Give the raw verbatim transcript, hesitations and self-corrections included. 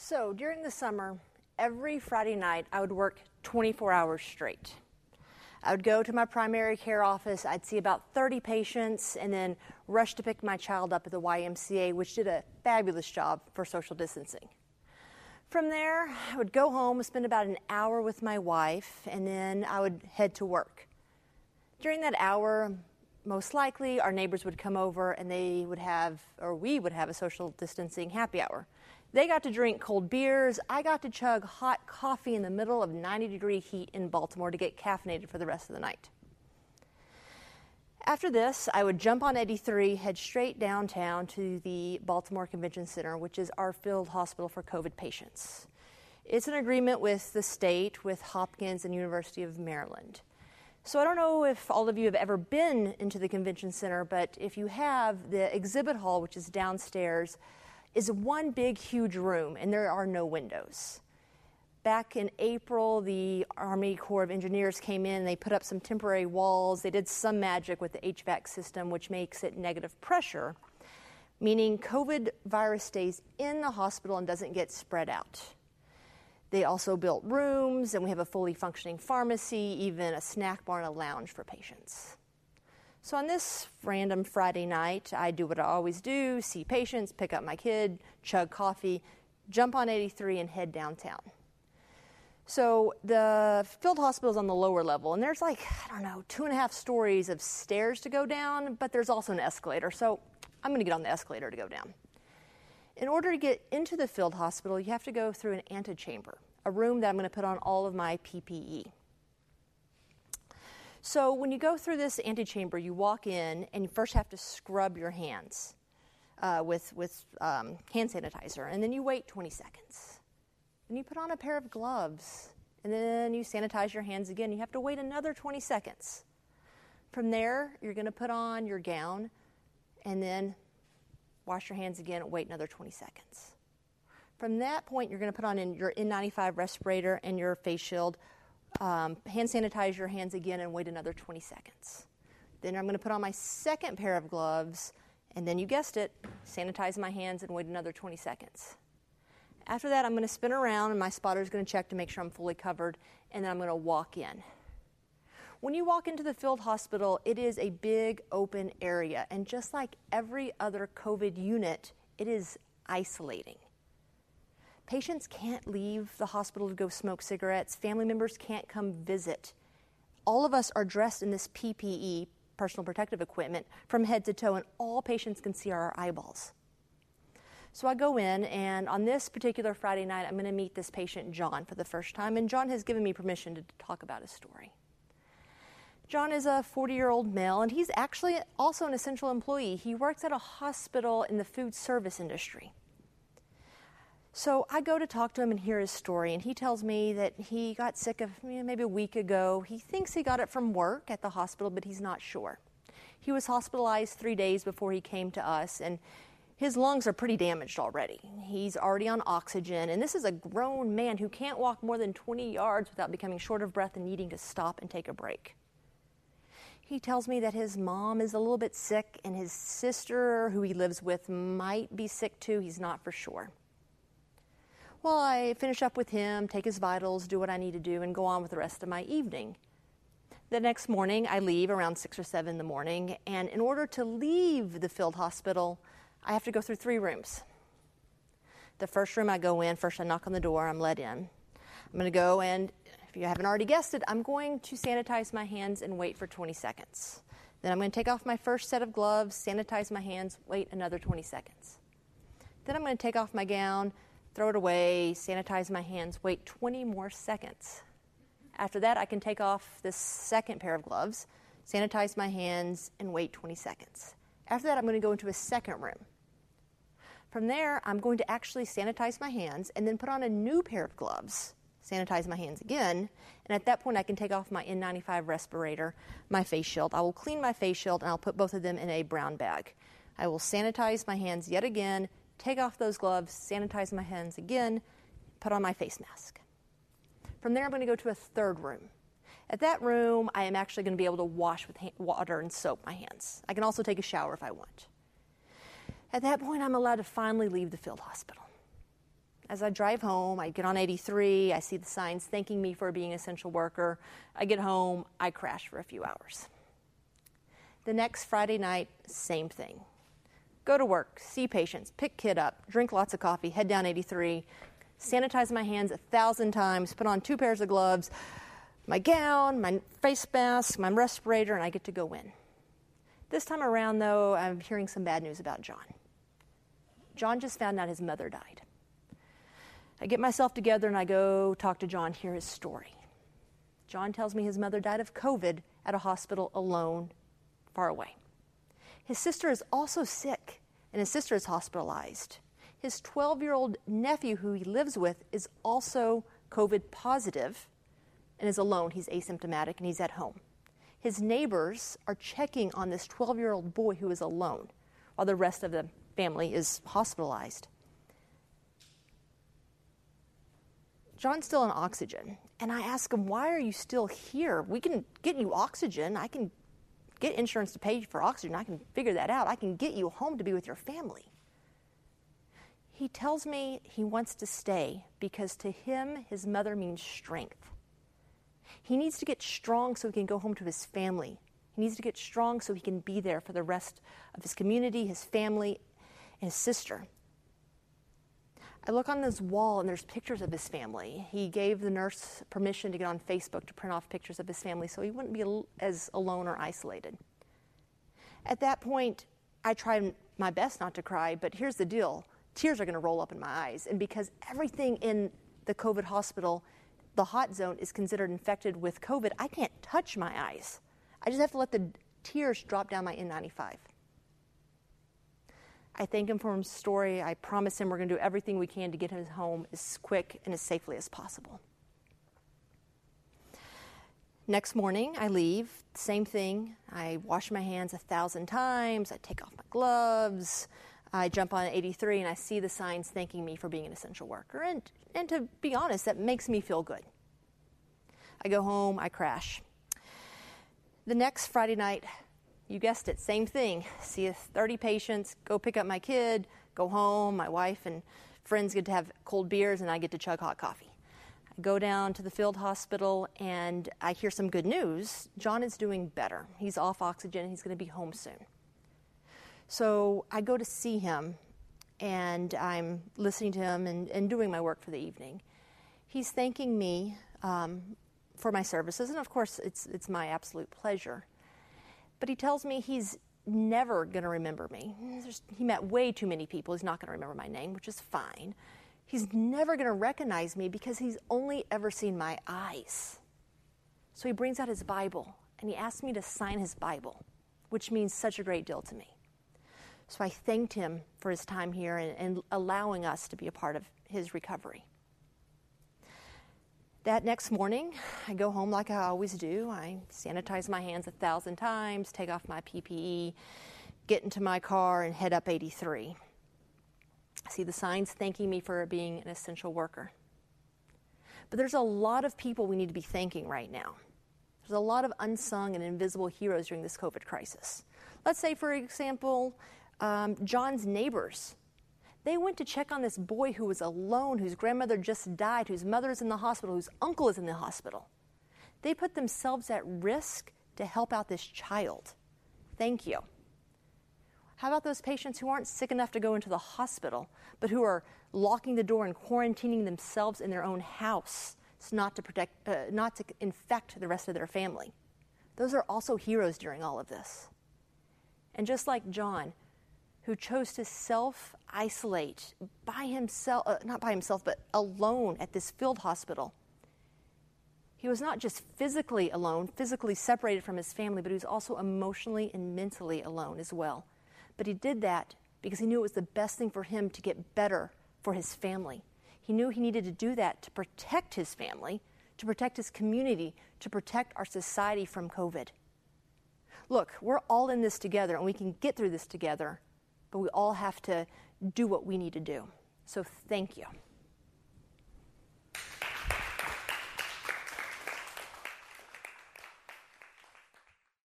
So during the summer, every Friday night I would work twenty-four hours straight. I would go to my primary care office, I'd see about thirty patients, and then rush to pick my child up at the Y M C A, which did a fabulous job for social distancing. From there, I would go home, spend about an hour with my wife, and then I would head to work. During that hour, most likely our neighbors would come over and they would have, or we would have a social distancing happy hour. They got to drink cold beers. I got to chug hot coffee in the middle of ninety degree heat in Baltimore to get caffeinated for the rest of the night. After this, I would jump on eighty-three, head straight downtown to the Baltimore Convention Center, which is our field hospital for COVID patients. It's an agreement with the state, with Hopkins and University of Maryland. So I don't know if all of you have ever been into the convention center, but if you have, the exhibit hall, which is downstairs, is one big, huge room, and there are no windows. Back in April, the Army Corps of Engineers came in, they put up some temporary walls. They did some magic with the H V A C system, which makes it negative pressure, meaning COVID virus stays in the hospital and doesn't get spread out. They also built rooms, and we have a fully functioning pharmacy, even a snack bar and a lounge for patients. So on this random Friday night, I do what I always do, see patients, pick up my kid, chug coffee, jump on eighty-three, and head downtown. So the field hospital is on the lower level, and there's like, I don't know, two and a half stories of stairs to go down, but there's also an escalator, so I'm going to get on the escalator to go down. In order to get into the field hospital, you have to go through an antechamber, a room that I'm going to put on all of my P P E. So when you go through this antechamber, you walk in, and you first have to scrub your hands uh, with, with um, hand sanitizer, and then you wait twenty seconds. Then you put on a pair of gloves, and then you sanitize your hands again. You have to wait another twenty seconds. From there, you're going to put on your gown, and then wash your hands again and wait another twenty seconds. From that point, you're going to put on in your N ninety-five respirator and your face shield, um, hand sanitize your hands again, and wait another twenty seconds. Then I'm going to put on my second pair of gloves, and then you guessed it, sanitize my hands and wait another twenty seconds. After that, I'm going to spin around, and my spotter is going to check to make sure I'm fully covered, and then I'm going to walk in. When you walk into the field hospital, it is a big open area, and just like every other COVID unit, it is isolating. Patients can't leave the hospital to go smoke cigarettes. Family members can't come visit. All of us are dressed in this P P E, personal protective equipment, from head to toe, and all patients can see our eyeballs. So I go in, and on this particular Friday night, I'm going to meet this patient, John, for the first time, and John has given me permission to talk about his story. John is a forty-year-old male, and he's actually also an essential employee. He works at a hospital in the food service industry. So I go to talk to him and hear his story, and he tells me that he got sick of you know, maybe a week ago. He thinks he got it from work at the hospital, but he's not sure. He was hospitalized three days before he came to us, and his lungs are pretty damaged already. He's already on oxygen, and this is a grown man who can't walk more than twenty yards without becoming short of breath and needing to stop and take a break. He tells me that his mom is a little bit sick, and his sister, who he lives with, might be sick too. He's not for sure. Well, I finish up with him, take his vitals, do what I need to do, and go on with the rest of my evening. The next morning, I leave around six or seven in the morning, and in order to leave the field hospital, I have to go through three rooms. The first room I go in, first I knock on the door, I'm let in. I'm going to go, and if you haven't already guessed it, I'm going to sanitize my hands and wait for twenty seconds. Then I'm going to take off my first set of gloves, sanitize my hands, wait another twenty seconds. Then I'm going to take off my gown, throw it away, sanitize my hands, wait twenty more seconds. After that, I can take off this second pair of gloves, sanitize my hands, and wait twenty seconds. After that, I'm going to go into a second room. From there, I'm going to actually sanitize my hands and then put on a new pair of gloves, sanitize my hands again, and at that point I can take off my N ninety-five respirator, my face shield. I will clean my face shield, and I'll put both of them in a brown bag. I will sanitize my hands yet again, take off those gloves, sanitize my hands again, put on my face mask. From there, I'm going to go to a third room. At that room, I am actually going to be able to wash with water and soap my hands. I can also take a shower if I want. At that point, I'm allowed to finally leave the field hospital. As I drive home, I get on eighty-three, I see the signs thanking me for being an essential worker. I get home, I crash for a few hours. The next Friday night, same thing. Go to work, see patients, pick kid up, drink lots of coffee, head down eighty-three, sanitize my hands a thousand times, put on two pairs of gloves, my gown, my face mask, my respirator, and I get to go in. This time around, though, I'm hearing some bad news about John. John just found out his mother died. I get myself together and I go talk to John, hear his story. John tells me his mother died of COVID at a hospital alone, far away. His sister is also sick, and his sister is hospitalized. His twelve-year-old nephew, who he lives with, is also COVID positive and is alone. He's asymptomatic, and he's at home. His neighbors are checking on this twelve-year-old boy who is alone, while the rest of the family is hospitalized. John's still on oxygen, and I ask him, why are you still here? We can get you oxygen. I can get insurance to pay for oxygen. I can figure that out. I can get you home to be with your family. He tells me he wants to stay because to him, his mother means strength. He needs to get strong so he can go home to his family. He needs to get strong so he can be there for the rest of his community, his family, and his sister. I look on his wall and there's pictures of his family. He gave the nurse permission to get on Facebook to print off pictures of his family so he wouldn't be as alone or isolated. At that point, I tried my best not to cry, but here's the deal. Tears are going to roll up in my eyes. And because everything in the COVID hospital, the hot zone, is considered infected with COVID, I can't touch my eyes. I just have to let the tears drop down my N ninety-five. I thank him for his story. I promise him we're going to do everything we can to get him home as quick and as safely as possible. Next morning, I leave. Same thing. I wash my hands a thousand times. I take off my gloves. I jump on eighty-three, and I see the signs thanking me for being an essential worker. And, and to be honest, that makes me feel good. I go home. I crash. The next Friday night, you guessed it, same thing. See thirty patients, go pick up my kid, go home. My wife and friends get to have cold beers, and I get to chug hot coffee. I go down to the field hospital, and I hear some good news. John is doing better. He's off oxygen, and he's going to be home soon. So I go to see him, and I'm listening to him and, and doing my work for the evening. He's thanking me um, for my services, and of course, it's it's my absolute pleasure. But he tells me he's never going to remember me. There's, he met way too many people. He's not going to remember my name, which is fine. He's never going to recognize me because he's only ever seen my eyes. So he brings out his Bible, and he asks me to sign his Bible, which means such a great deal to me. So I thanked him for his time here and, and allowing us to be a part of his recovery. That next morning, I go home like I always do. I sanitize my hands a thousand times, take off my P P E, get into my car, and head up eighty-three. I see the signs thanking me for being an essential worker. But there's a lot of people we need to be thanking right now. There's a lot of unsung and invisible heroes during this COVID crisis. Let's say, for example, um, John's neighbors. They went to check on this boy who was alone, whose grandmother just died, whose mother is in the hospital, whose uncle is in the hospital. They put themselves at risk to help out this child. Thank you. How about those patients who aren't sick enough to go into the hospital, but who are locking the door and quarantining themselves in their own house so not to protect, uh, not to infect the rest of their family? Those are also heroes during all of this. And just like John, who chose to self-isolate by himself, uh, not by himself, but alone at this field hospital. He was not just physically alone, physically separated from his family, but he was also emotionally and mentally alone as well. But he did that because he knew it was the best thing for him to get better for his family. He knew he needed to do that to protect his family, to protect his community, to protect our society from COVID. Look, we're all in this together, and we can get through this together, but we all have to do what we need to do. So thank you.